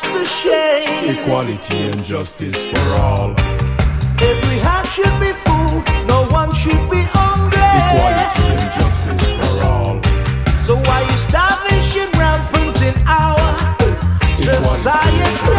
the shame. Equality and justice for all. Every heart should be full, no one should be hungry. Equality and justice for all. So why is starvation rampant in our society?